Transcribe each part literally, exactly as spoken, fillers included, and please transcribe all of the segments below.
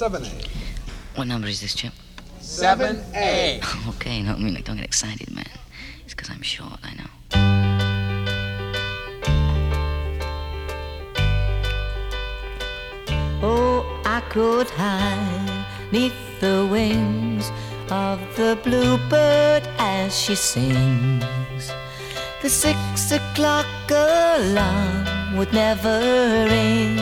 seven A. What number is this, Chip? seven A. Okay, no, I mean, like, don't get excited, man. It's because I'm short, I know. Oh, I could hide neath the wings of the bluebird as she sings. The six o'clock alarm would never ring,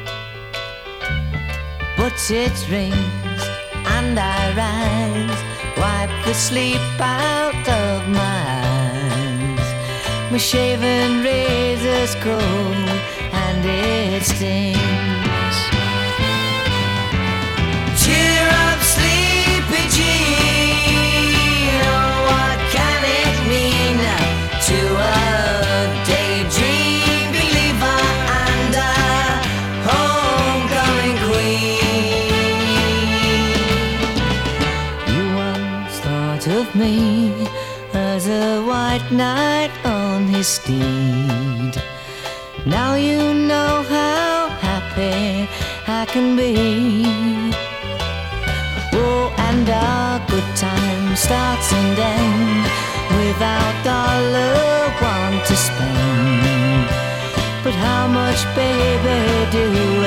but it rings and I rise, wipe the sleep out of my eyes. My shaven razor's cold and it stings. Cheer up, sleepy Jean. Oh, what can it mean to a daydream believer and a homecoming queen? You once thought of me as a white knight on his steed. Now you know how happy I can be. Oh, and our good time starts and ends without dollar one to spend. But how much, baby, do